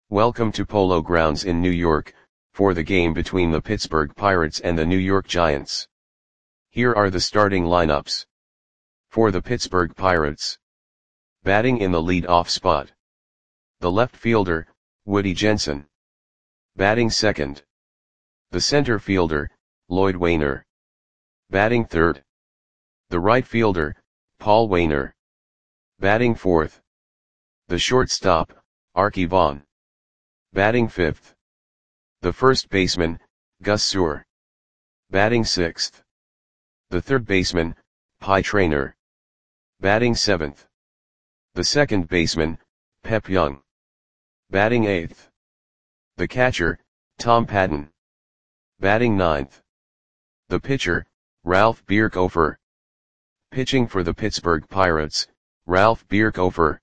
Welcome to Polo Grounds in New York, for the game between the Pittsburgh Pirates and the New York Giants. Here are the starting lineups. For the Pittsburgh Pirates. Batting in the lead-off spot. The left fielder, Woody Jensen. Batting second. The center fielder, Lloyd Waner. Batting third. The right fielder, Paul Waner. Batting fourth. The shortstop, Arky Vaughan. Batting fifth. The first baseman, Gus Suhr. Batting sixth. The third baseman, Pie Traynor. Batting seventh. The second baseman, Pep Young. Batting eighth. The catcher, Tom Patton. Batting ninth. The pitcher, Ralph Bierkhofer. Pitching for the Pittsburgh Pirates, Ralph Bierkhofer.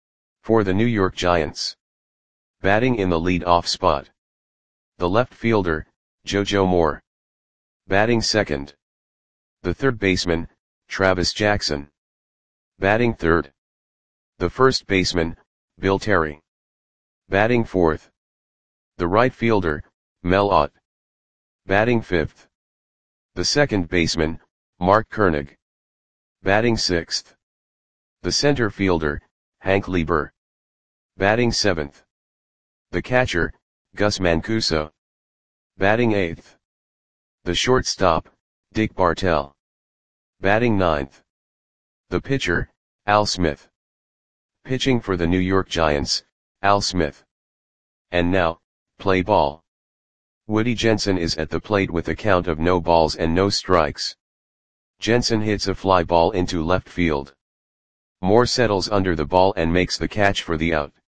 For the New York Giants. Batting in the lead-off spot. The left fielder, JoJo Moore. Batting second. The third baseman, Travis Jackson. Batting third. The first baseman, Bill Terry. Batting fourth. The right fielder, Mel Ott. Batting fifth. The second baseman, Mark Koenig. Batting sixth. The center fielder, Hank Lieber. Batting seventh. The catcher, Gus Mancuso. Batting eighth. The shortstop, Dick Bartell. Batting ninth. The pitcher, Al Smith. Pitching for the New York Giants, Al Smith. And now, play ball. Woody Jensen is at the plate with a count of no balls and no strikes. Jensen hits a fly ball into left field. Moore settles under the ball and makes the catch for the out.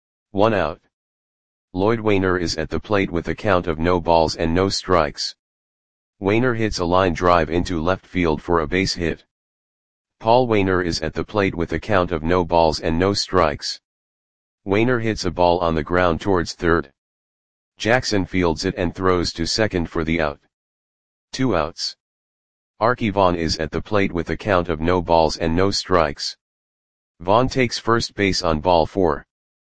1 out. Lloyd Waner is at the plate with a count of no balls and no strikes. Waner hits a line drive into left field for a base hit. Paul Waner is at the plate with a count of no balls and no strikes. Waner hits a ball on the ground towards third. Jackson fields it and throws to second for the out. 2 outs. Arky Vaughan is at the plate with a count of no balls and no strikes. Vaughan takes first base on ball 4.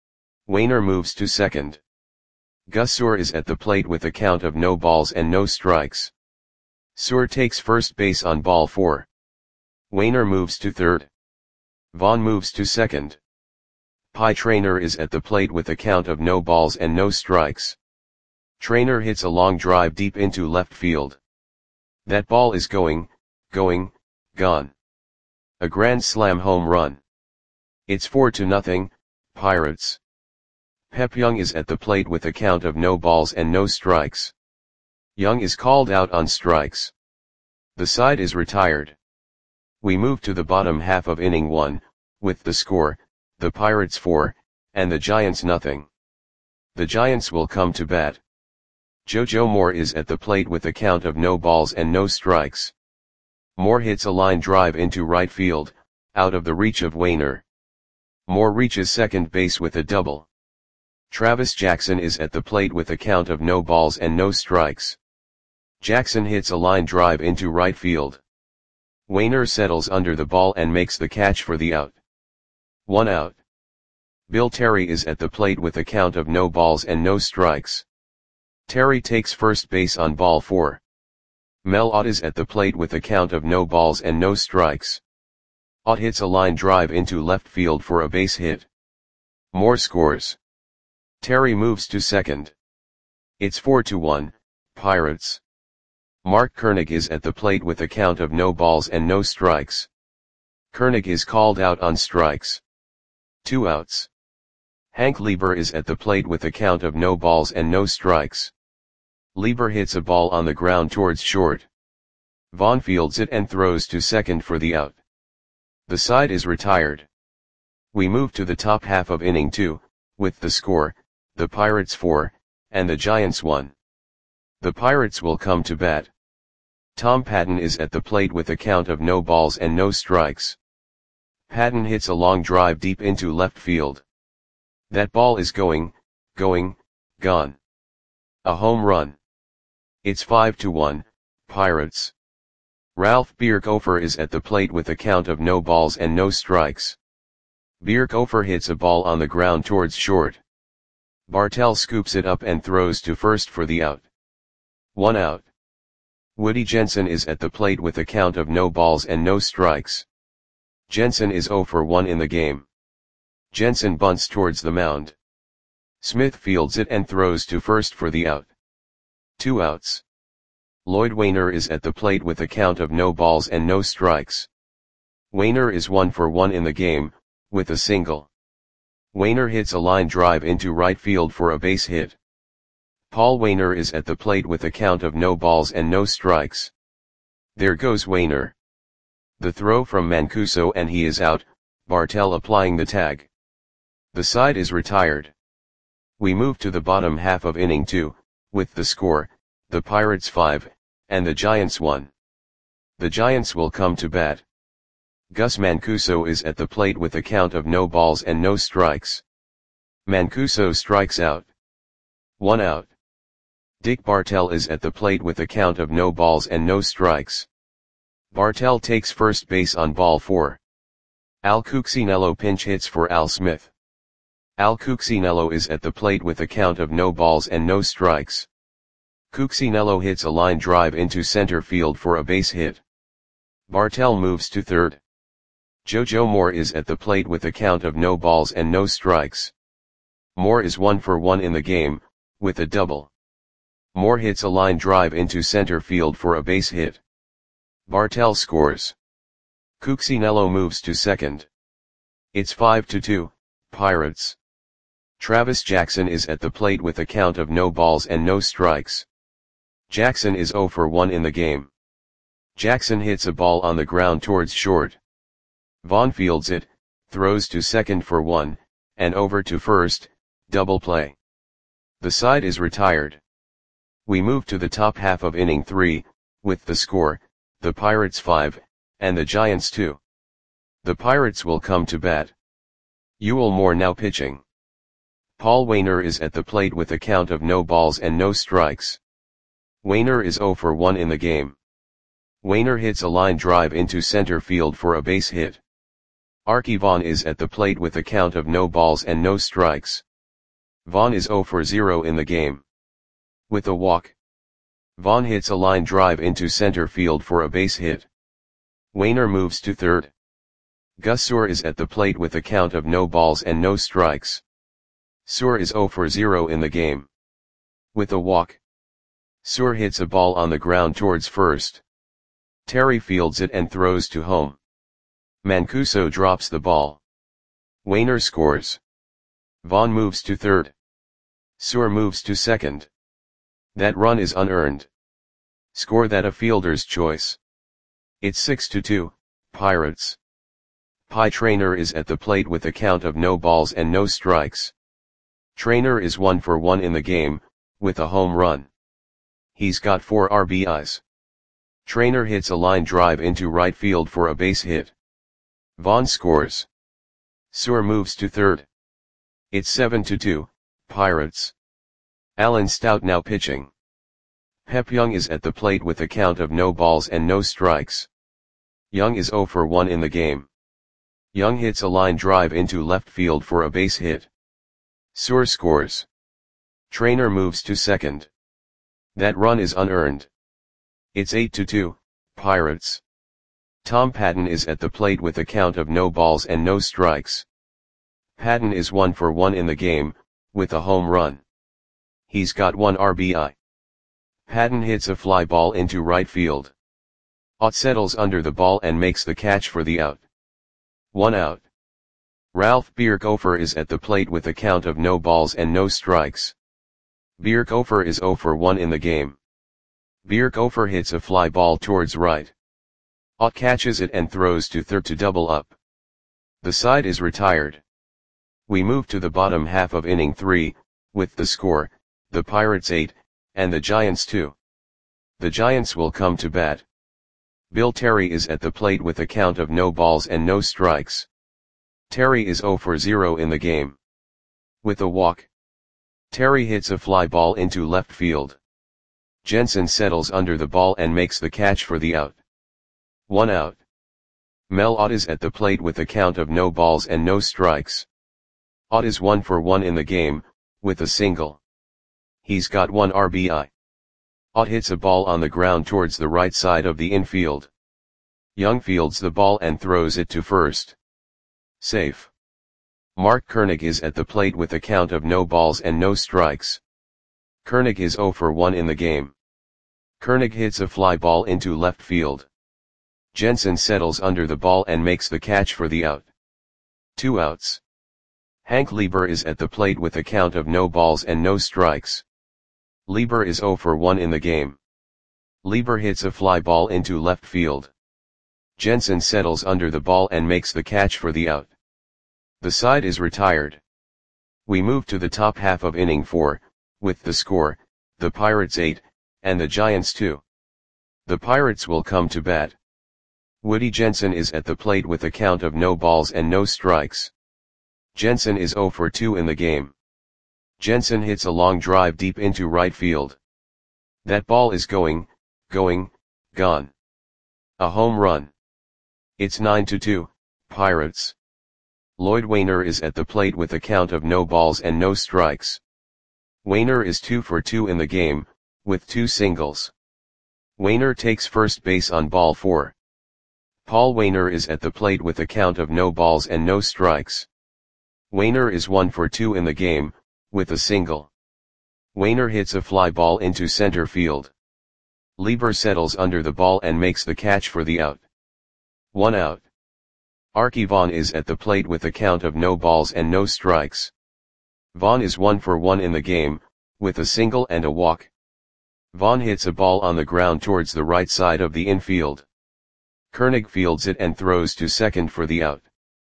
Waner moves to second. Gus Suhr is at the plate with a count of no balls and no strikes. Suhr takes first base on ball 4. Waner moves to third. Vaughan moves to second. Pie Traynor is at the plate with a count of no balls and no strikes. Traynor hits a long drive deep into left field. That ball is gone. A grand slam home run. It's 4-0, Pirates. Pep Young is at the plate with a count of no balls and no strikes. Young is called out on strikes. The side is retired. We move to the bottom half of inning 1, with the score, the Pirates 4, and the Giants nothing. The Giants will come to bat. JoJo Moore is at the plate with a count of no balls and no strikes. Moore hits a line drive into right field, out of the reach of Waner. Moore reaches second base with a double. Travis Jackson is at the plate with a count of no balls and no strikes. Jackson hits a line drive into right field. Waner settles under the ball and makes the catch for the out. 1 out. Bill Terry is at the plate with a count of no balls and no strikes. Terry takes first base on ball 4. Mel Ott is at the plate with a count of no balls and no strikes. Ott hits a line drive into left field for a base hit. Moore scores. Terry moves to second. It's 4-1, Pirates. Mark Koenig is at the plate with a count of no balls and no strikes. Koenig is called out on strikes. 2 outs. Hank Lieber is at the plate with a count of no balls and no strikes. Lieber hits a ball on the ground towards short. Vaughan fields it and throws to second for the out. The side is retired. We move to the top half of inning 2, with the score, the Pirates 4, and the Giants 1. The Pirates will come to bat. Tom Patton is at the plate with a count of no balls and no strikes. Patton hits a long drive deep into left field. That ball is gone. A home run. It's 5-1, Pirates. Ralph Bierkhofer is at the plate with a count of no balls and no strikes. Bierkhofer hits a ball on the ground towards short. Bartel scoops it up and throws to first for the out. 1 out. Woody Jensen is at the plate with a count of no balls and no strikes. Jensen is 0 for 1 in the game. Jensen bunts towards the mound. Smith fields it and throws to first for the out. 2 outs. Lloyd Wainer is at the plate with a count of no balls and no strikes. Wainer is 1 for 1 in the game, with a single. Wainer hits a line drive into right field for a base hit. Paul Wainer is at the plate with a count of no balls and no strikes. There goes Wainer. The throw from Mancuso and he is out, Bartel applying the tag. The side is retired. We move to the bottom half of inning 2, with the score, the Pirates 5, and the Giants 1. The Giants will come to bat. Gus Mancuso is at the plate with a count of no balls and no strikes. Mancuso strikes out. 1 out. Dick Bartel is at the plate with a count of no balls and no strikes. Bartel takes first base on ball 4. Al Cuccinello pinch hits for Al Smith. Al Cuccinello is at the plate with a count of no balls and no strikes. Cuccinello hits a line drive into center field for a base hit. Bartel moves to third. Jojo Moore is at the plate with a count of no balls and no strikes. Moore is 1 for 1 in the game, with a double. Moore hits a line drive into center field for a base hit. Bartel scores. Cuccinello moves to second. It's 5-2, Pirates. Travis Jackson is at the plate with a count of no balls and no strikes. Jackson is 0 for 1 in the game. Jackson hits a ball on the ground towards short. Vaughn fields it, throws to second for 1, and over to first, double play. The side is retired. We move to the top half of inning 3, with the score, the Pirates 5, and the Giants 2. The Pirates will come to bat. Ewell Moore now pitching. Paul Wainer is at the plate with a count of no balls and no strikes. Wainer is 0 for 1 in the game. Wainer hits a line drive into center field for a base hit. Archie Vaughn is at the plate with a count of no balls and no strikes. Vaughn is 0 for 0 in the game. With a walk. Vaughn hits a line drive into center field for a base hit. Wainer moves to third. Gus Suhr is at the plate with a count of no balls and no strikes. Suhr is 0 for 0 in the game. With a walk. Suhr hits a ball on the ground towards first. Terry fields it and throws to home. Mancuso drops the ball. Wainer scores. Vaughn moves to third. Suhr moves to second. That run is unearned. Score that a fielder's choice. It's 6-2, Pirates. Pie Traynor is at the plate with a count of no balls and no strikes. Traynor is 1 for 1 in the game, with a home run. He's got 4 RBIs. Traynor hits a line drive into right field for a base hit. Vaughn scores. Suhr moves to third. It's 7-2, Pirates. Alan Stout now pitching. Pep Young is at the plate with a count of no balls and no strikes. Young is 0 for 1 in the game. Young hits a line drive into left field for a base hit. Suhr scores. Traynor moves to second. That run is unearned. It's 8-2, Pirates. Tom Patton is at the plate with a count of no balls and no strikes. Patton is 1 for 1 in the game, with a home run. He's got 1 RBI. Patton hits a fly ball into right field. Ott settles under the ball and makes the catch for the out. 1 out. Ralph Bierkhofer is at the plate with a count of no balls and no strikes. Bierkhofer is 0 for 1 in the game. Bierkhofer hits a fly ball towards right. Ott catches it and throws to third to double up. The side is retired. We move to the bottom half of inning 3, with the score, the Pirates 8, and the Giants 2. The Giants will come to bat. Bill Terry is at the plate with a count of no balls and no strikes. Terry is 0 for 0 in the game. With a walk. Terry hits a fly ball into left field. Jensen settles under the ball and makes the catch for the out. 1 out. Mel Ott is at the plate with a count of no balls and no strikes. Ott is 1 for 1 in the game, with a single. He's got 1 RBI. Ott hits a ball on the ground towards the right side of the infield. Young fields the ball and throws it to first. Safe. Mark Koenig is at the plate with a count of no balls and no strikes. Koenig is 0 for 1 in the game. Koenig hits a fly ball into left field. Jensen settles under the ball and makes the catch for the out. 2 outs. Hank Lieber is at the plate with a count of no balls and no strikes. Lieber is 0 for 1 in the game. Lieber hits a fly ball into left field. Jensen settles under the ball and makes the catch for the out. The side is retired. We move to the top half of inning 4, with the score, the Pirates 8, and the Giants 2. The Pirates will come to bat. Woody Jensen is at the plate with a count of no balls and no strikes. Jensen is 0 for 2 in the game. Jensen hits a long drive deep into right field. That ball is gone. A home run. It's 9-2, Pirates. Lloyd Wainer is at the plate with a count of no balls and no strikes. Wainer is 2 for 2 in the game, with 2 singles. Wainer takes first base on ball 4. Paul Wainer is at the plate with a count of no balls and no strikes. Wainer is 1 for 2 in the game, with a single. Wainer hits a fly ball into center field. Lieber settles under the ball and makes the catch for the out. 1 out. Archie Vaughn is at the plate with a count of no balls and no strikes. Vaughn is 1 for 1 in the game, with a single and a walk. Vaughn hits a ball on the ground towards the right side of the infield. Koenig fields it and throws to second for the out.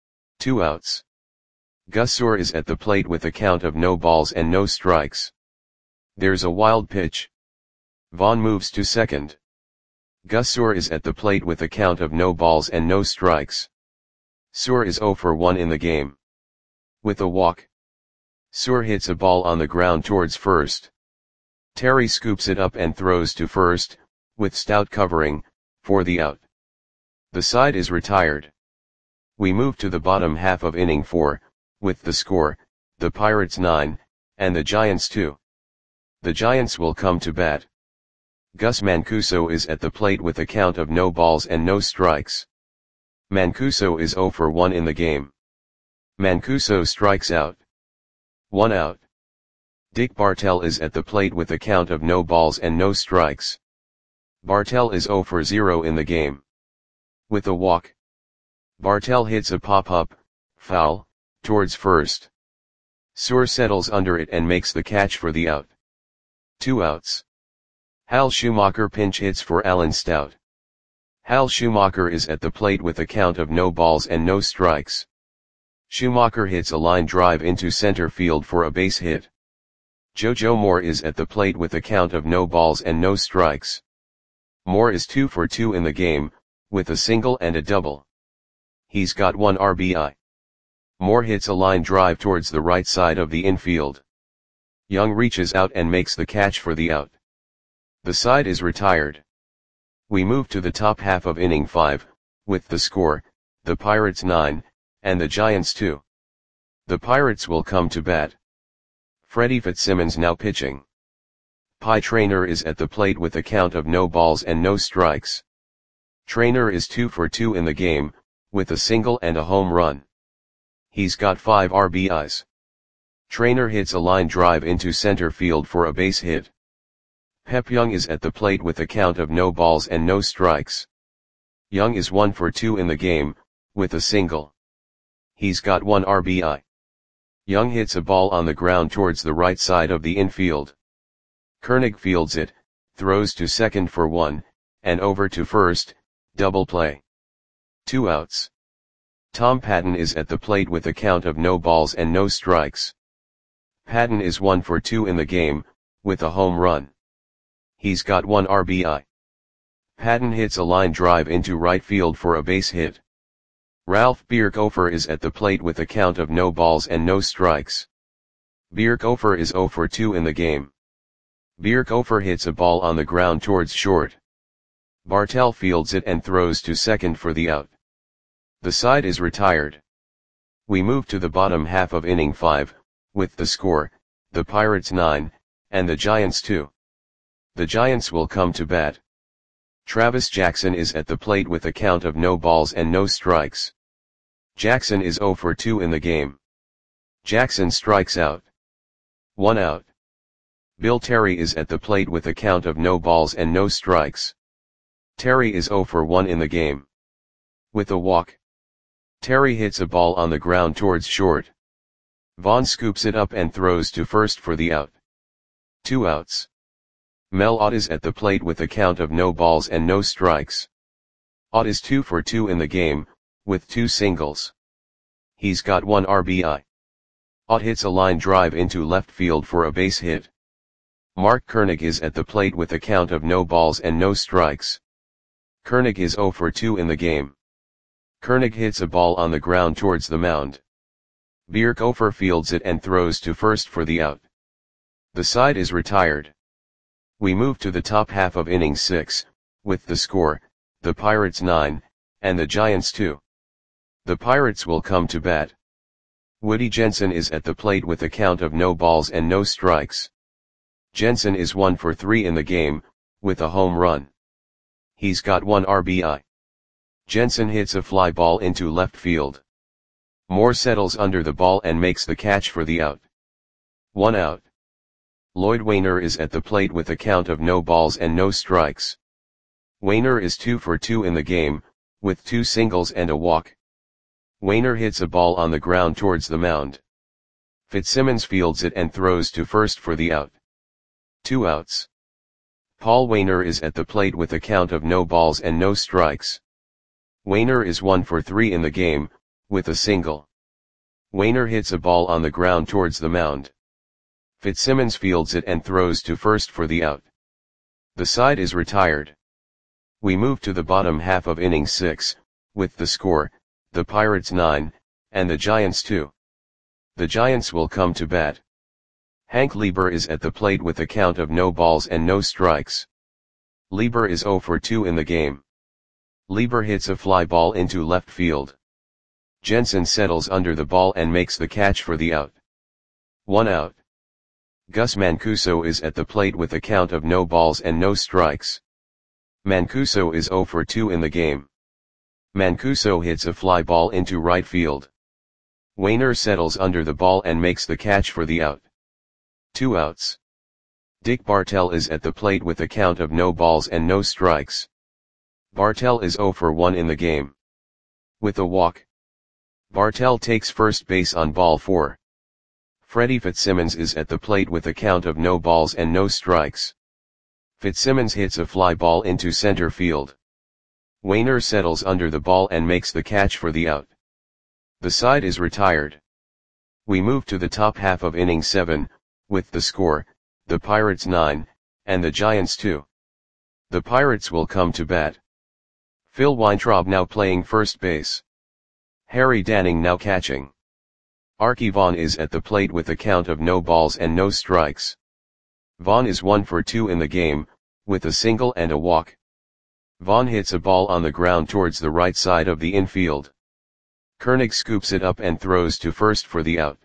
2 outs. Gus Suhr is at the plate with a count of no balls and no strikes. There's a wild pitch. Vaughn moves to second. Gus Suhr is at the plate with a count of no balls and no strikes. Suhr is 0 for 1 in the game. With a walk. Suhr hits a ball on the ground towards first. Terry scoops it up and throws to first, with Stout covering, for the out. The side is retired. We move to the bottom half of inning 4, with the score, the Pirates 9, and the Giants 2. The Giants will come to bat. Gus Mancuso is at the plate with a count of no balls and no strikes. Mancuso is 0 for 1 in the game. Mancuso strikes out. 1 out. Dick Bartell is at the plate with a count of no balls and no strikes. Bartell is 0 for 0 in the game. With a walk. Bartell hits a pop-up, foul, towards first. Suhr settles under it and makes the catch for the out. 2 outs. Hal Schumacher pinch hits for Alan Stout. Hal Schumacher is at the plate with a count of no balls and no strikes. Schumacher hits a line drive into center field for a base hit. JoJo Moore is at the plate with a count of no balls and no strikes. Moore is 2 for 2 in the game, with a single and a double. He's got 1 RBI. Moore hits a line drive towards the right side of the infield. Young reaches out and makes the catch for the out. The side is retired. We move to the top half of inning 5, with the score, the Pirates 9, and the Giants 2. The Pirates will come to bat. Freddie Fitzsimmons now pitching. Pie Traynor is at the plate with a count of no balls and no strikes. Traynor is 2 for 2 in the game, with a single and a home run. He's got 5 RBIs. Traynor hits a line drive into center field for a base hit. Pep Young is at the plate with a count of no balls and no strikes. Young is 1 for 2 in the game, with a single. He's got 1 RBI. Young hits a ball on the ground towards the right side of the infield. Koenig fields it, throws to second for 1, and over to first, double play. 2 outs. Tom Patton is at the plate with a count of no balls and no strikes. Patton is 1 for 2 in the game, with a home run. He's got 1 RBI. Patton hits a line drive into right field for a base hit. Ralph Bierkofer is at the plate with a count of no balls and no strikes. Bierkofer is 0 for 2 in the game. Bierkofer hits a ball on the ground towards short. Bartell fields it and throws to second for the out. The side is retired. We move to the bottom half of inning 5, with the score, the Pirates 9, and the Giants 2. The Giants will come to bat. Travis Jackson is at the plate with a count of no balls and no strikes. Jackson is 0 for 2 in the game. Jackson strikes out. 1 out. Bill Terry is at the plate with a count of no balls and no strikes. Terry is 0 for 1 in the game. With a walk. Terry hits a ball on the ground towards short. Vaughn scoops it up and throws to first for the out. 2 outs. Mel Ott is at the plate with a count of no balls and no strikes. Ott is 2 for 2 in the game, with 2 singles. He's got 1 RBI. Ott hits a line drive into left field for a base hit. Mark Koenig is at the plate with a count of no balls and no strikes. Koenig is 0 for 2 in the game. Koenig hits a ball on the ground towards the mound. Bierkhofer fields it and throws to first for the out. The side is retired. We move to the top half of inning 6, with the score, the Pirates 9, and the Giants 2. The Pirates will come to bat. Woody Jensen is at the plate with a count of no balls and no strikes. Jensen is 1 for 3 in the game, with a home run. He's got 1 RBI. Jensen hits a fly ball into left field. Moore settles under the ball and makes the catch for the out. 1 out. Lloyd Wainer is at the plate with a count of no balls and no strikes. Wainer is 2 for 2 in the game, with 2 singles and a walk. Wainer hits a ball on the ground towards the mound. Fitzsimmons fields it and throws to first for the out. 2 outs. Paul Wainer is at the plate with a count of no balls and no strikes. Wainer is 1 for 3 in the game, with a single. Wainer hits a ball on the ground towards the mound. Fitzsimmons fields it and throws to first for the out. The side is retired. We move to the bottom half of inning 6, with the score, the Pirates 9, and the Giants 2. The Giants will come to bat. Hank Lieber is at the plate with a count of no balls and no strikes. Lieber is 0 for 2 in the game. Lieber hits a fly ball into left field. Jensen settles under the ball and makes the catch for the out. 1 out. Gus Mancuso is at the plate with a count of no balls and no strikes. Mancuso is 0 for 2 in the game. Mancuso hits a fly ball into right field. Wainer settles under the ball and makes the catch for the out. 2 outs. Dick Bartell is at the plate with a count of no balls and no strikes. Bartell is 0 for 1 in the game. With a walk. Bartell takes first base on ball 4. Freddie Fitzsimmons is at the plate with a count of no balls and no strikes. Fitzsimmons hits a fly ball into center field. Wainer settles under the ball and makes the catch for the out. The side is retired. We move to the top half of inning 7, with the score, the Pirates 9, and the Giants 2. The Pirates will come to bat. Phil Weintraub now playing first base. Harry Danning now catching. Archie Vaughn is at the plate with a count of no balls and no strikes. Vaughn is 1 for 2 in the game, with a single and a walk. Vaughn hits a ball on the ground towards the right side of the infield. Koenig scoops it up and throws to first for the out.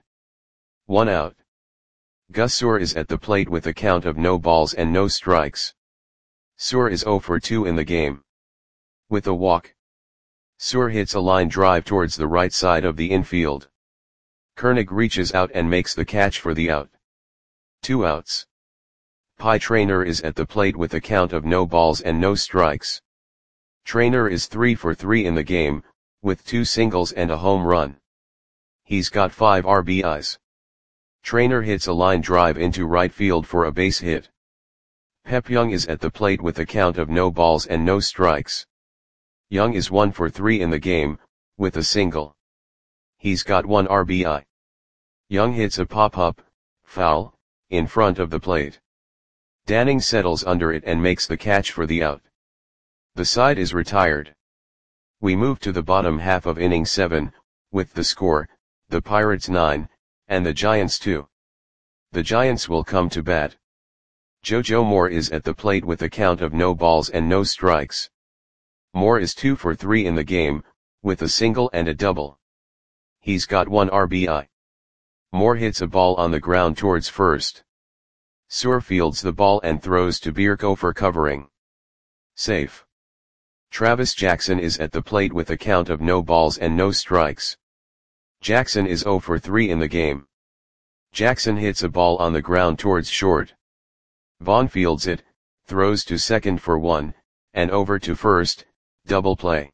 1 out. Gus Suhr is at the plate with a count of no balls and no strikes. Suhr is 0 for 2 in the game. With a walk. Suhr hits a line drive towards the right side of the infield. Koenig reaches out and makes the catch for the out. 2 outs. Pie Traynor is at the plate with a count of no balls and no strikes. Traynor is 3 for 3 in the game, with 2 singles and a home run. He's got 5 RBIs. Traynor hits a line drive into right field for a base hit. Pep Young is at the plate with a count of no balls and no strikes. Young is 1 for 3 in the game, with a single. He's got 1 RBI. Young hits a pop-up, foul, in front of the plate. Danning settles under it and makes the catch for the out. The side is retired. We move to the bottom half of inning 7, with the score, the Pirates 9, and the Giants 2. The Giants will come to bat. JoJo Moore is at the plate with a count of no balls and no strikes. Moore is 2 for 3 in the game, with a single and a double. He's got 1 RBI. Moore hits a ball on the ground towards first. Suhr fields the ball and throws to Bierko for covering. Safe. Travis Jackson is at the plate with a count of no balls and no strikes. Jackson is 0 for 3 in the game. Jackson hits a ball on the ground towards short. Vaughn fields it, throws to second for 1, and over to first, double play.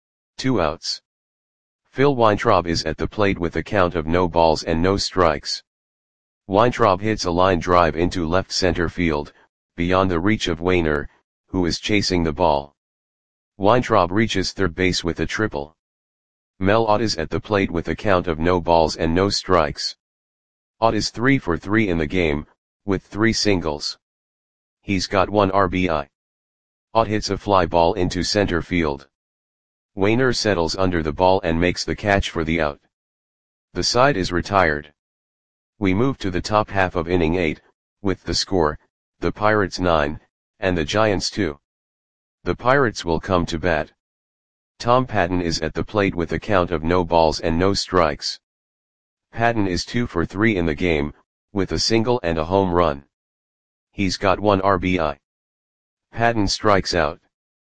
2 outs. Phil Weintraub is at the plate with a count of no balls and no strikes. Weintraub hits a line drive into left center field, beyond the reach of Wainer, who is chasing the ball. Weintraub reaches third base with a triple. Mel Ott is at the plate with a count of no balls and no strikes. Ott is 3 for 3 in the game, with 3 singles. He's got 1 RBI. Ott hits a fly ball into center field. Wainer settles under the ball and makes the catch for the out. The side is retired. We move to the top half of inning 8, with the score, the Pirates 9, and the Giants 2. The Pirates will come to bat. Tom Patton is at the plate with a count of no balls and no strikes. Patton is 2 for 3 in the game, with a single and a home run. He's got 1 RBI. Patton strikes out.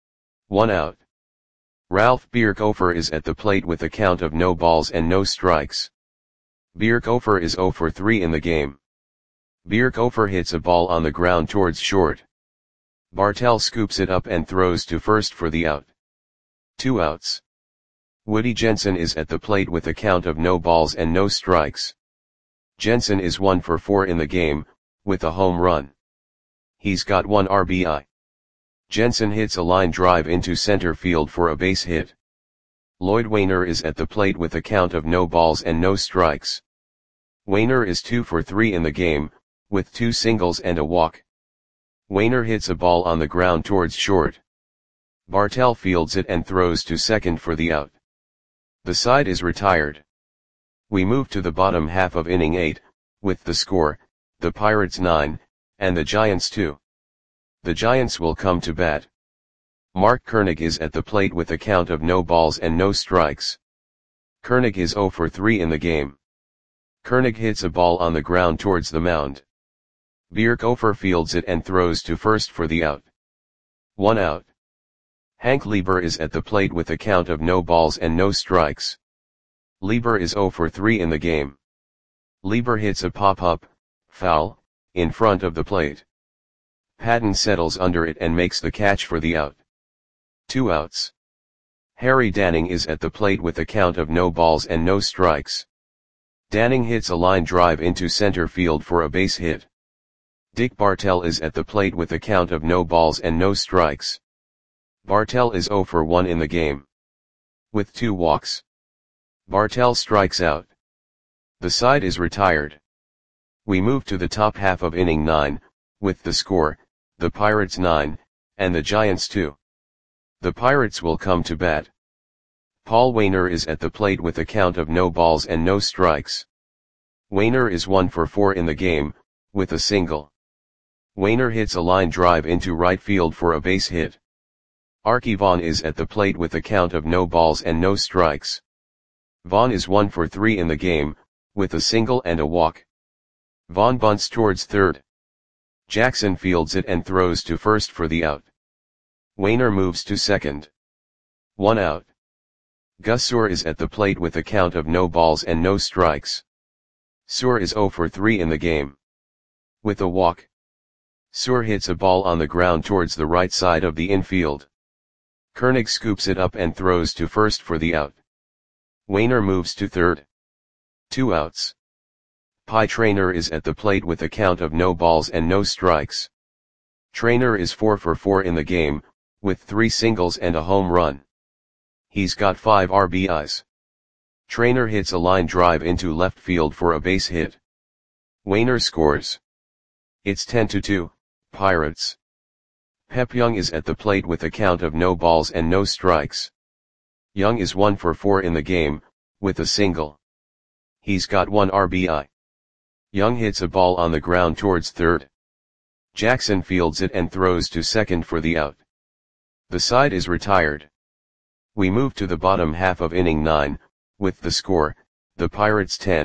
1 out. Ralph Bierkofer is at the plate with a count of no balls and no strikes. Bierkofer is 0 for 3 in the game. Bierkofer hits a ball on the ground towards short. Bartell scoops it up and throws to first for the out. 2 outs. Woody Jensen is at the plate with a count of no balls and no strikes. Jensen is 1 for 4 in the game, with a home run. He's got 1 RBI. Jensen hits a line drive into center field for a base hit. Lloyd Wainer is at the plate with a count of no balls and no strikes. Wainer is 2 for 3 in the game, with 2 singles and a walk. Wainer hits a ball on the ground towards short. Bartell fields it and throws to second for the out. The side is retired. We move to the bottom half of inning 8, with the score, the Pirates 9, and the Giants 2. The Giants will come to bat. Mark Koenig is at the plate with a count of no balls and no strikes. Koenig is 0 for 3 in the game. Koenig hits a ball on the ground towards the mound. Bierkofer fields it and throws to first for the out. 1 out. Hank Lieber is at the plate with a count of no balls and no strikes. Lieber is 0 for 3 in the game. Lieber hits a pop-up, foul, in front of the plate. Patton settles under it and makes the catch for the out. 2 outs. Harry Danning is at the plate with a count of no balls and no strikes. Danning hits a line drive into center field for a base hit. Dick Bartell is at the plate with a count of no balls and no strikes. Bartell is 0 for 1 in the game. With 2 walks. Bartell strikes out. The side is retired. We move to the top half of inning 9, with the score, the Pirates 9, and the Giants 2. The Pirates will come to bat. Paul Wainer is at the plate with a count of no balls and no strikes. Wainer is 1 for 4 in the game, with a single. Wainer hits a line drive into right field for a base hit. Archie Vaughn is at the plate with a count of no balls and no strikes. Vaughn is 1 for 3 in the game, with a single and a walk. Vaughn bunts towards third. Jackson fields it and throws to first for the out. Wainer moves to second. 1 out. Gus Suhr is at the plate with a count of no balls and no strikes. Suhr is 0 for 3 in the game. With a walk. Suhr hits a ball on the ground towards the right side of the infield. Koenig scoops it up and throws to first for the out. Wainer moves to third. 2 outs. Pie Traynor is at the plate with a count of no balls and no strikes. Traynor is 4 for 4 in the game, with 3 singles and a home run. He's got 5 RBIs. Traynor hits a line drive into left field for a base hit. Wainer scores. It's 10-2, Pirates. Pep Young is at the plate with a count of no balls and no strikes. Young is 1 for 4 in the game, with a single. He's got 1 RBI. Young hits a ball on the ground towards third. Jackson fields it and throws to second for the out. The side is retired. We move to the bottom half of inning 9, with the score, the Pirates 10,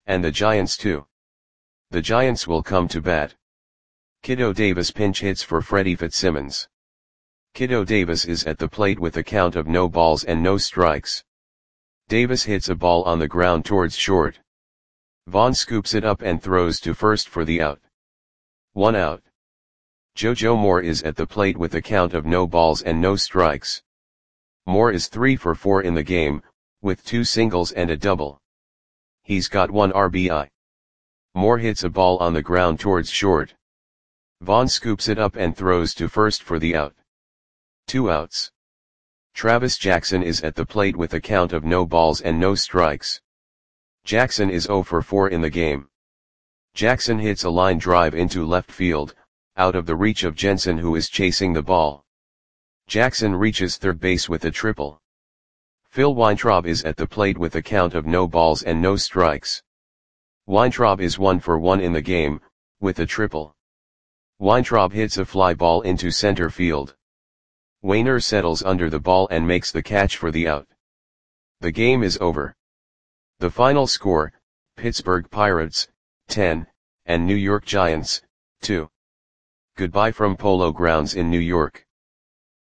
And the Giants too. The Giants will come to bat. Kiddo Davis pinch hits for Freddie Fitzsimmons. Kiddo Davis is at the plate with a count of no balls and no strikes. Davis hits a ball on the ground towards short. Vaughn scoops it up and throws to first for the out. 1 out. JoJo Moore is at the plate with a count of no balls and no strikes. Moore is 3 for 4 in the game, with 2 singles and a double. He's got 1 RBI. Moore hits a ball on the ground towards short. Vaughn scoops it up and throws to first for the out. 2 outs. Travis Jackson is at the plate with a count of no balls and no strikes. Jackson is 0 for 4 in the game. Jackson hits a line drive into left field, out of the reach of Jensen, who is chasing the ball. Jackson reaches third base with a triple. Phil Weintraub is at the plate with a count of no balls and no strikes. Weintraub is 1 for 1 in the game, with a triple. Weintraub hits a fly ball into center field. Wainer settles under the ball and makes the catch for the out. The game is over. The final score, Pittsburgh Pirates, 10, and New York Giants, 2. Goodbye from Polo Grounds in New York.